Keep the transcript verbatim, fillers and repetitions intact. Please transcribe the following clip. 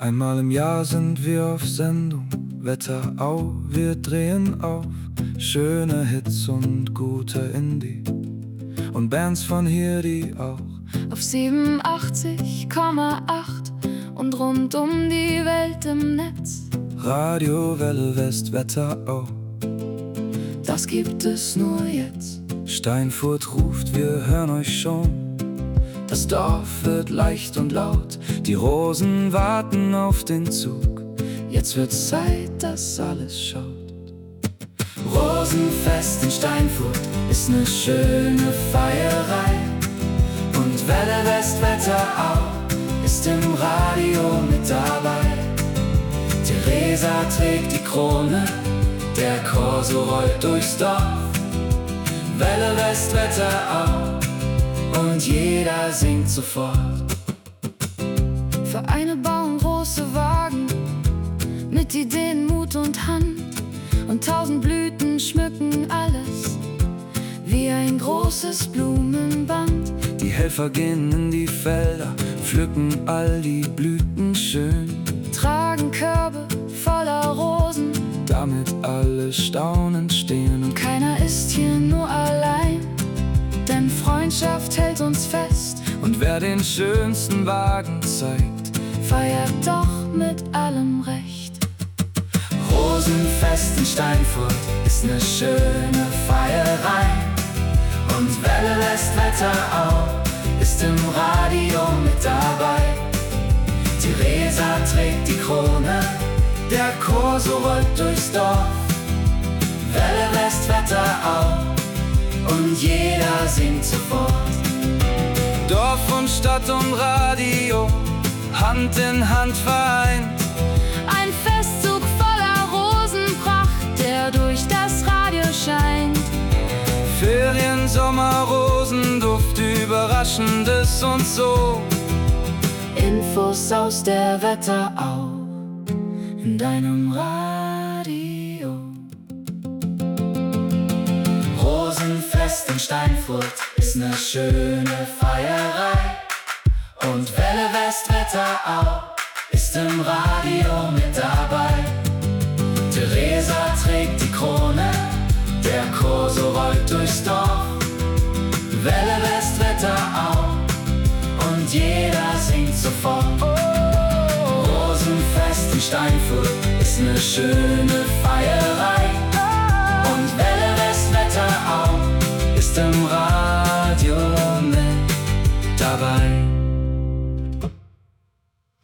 Einmal im Jahr sind wir auf Sendung, Wetterau, wir drehen auf schöne Hits und gute Indie und Bands von hier, die auch auf siebenundachtzig Komma acht und rund um die Welt im Netz. Radio Welle West, Wetterau, Das gibt es nur jetzt. Steinfurt ruft, wir hören euch schon. Das Dorf wird leicht und laut, die Rosen warten auf den Zug. Jetzt wird's Zeit, dass alles schaut. Rosenfest in Steinfurt ist ne schöne Feierei. Und Welle West, Wetterau ist im Radio mit dabei. Theresa trägt die Krone, der Corso rollt durchs Dorf. Welle West, Wetterau und jeder singt sofort. Vereine bauen große Wagen mit Ideen, Mut und Hand, und tausend Blüten schmücken alles wie ein großes Blumenband. Die Helfer gehen in die Felder, pflücken all die Blüten schön, Tragen Körbe voller Rosen, damit alle staunend stehen. und keiner ist hier nur allein, denn Freundschaft hält uns fest. Und wer den schönsten Wagen zeigt, Feiert doch mit allem Recht. Rosenfest in Steinfurt ist ne schöne Feierei. Und Welle West, Wetterau ist im Radio mit dabei. Theresa trägt die Krone, der Corso rollt durchs Dorf. Welle West, Wetterau und jeder singt sofort. Dorf und Stadt und Radio, Hand in Hand vereint. Ein Festzug voller Rosenpracht, der durch das Radio scheint. Ferien, Sommer, Rosenduft, Überraschendes und so. Infos aus der Wetterau in deinem Radio. Rosenfest in Steinfurt ist ne schöne Feierei. Und Welle West, Wetterau ist im Radio mit dabei. Theresa trägt die Krone, der Corso rollt durchs Dorf. Welle West, Wetterau und jeder singt sofort. Rosenfest in Steinfurt ist ne schöne Feierei. Und Welle West, Wetterau ist im Radio mit dabei.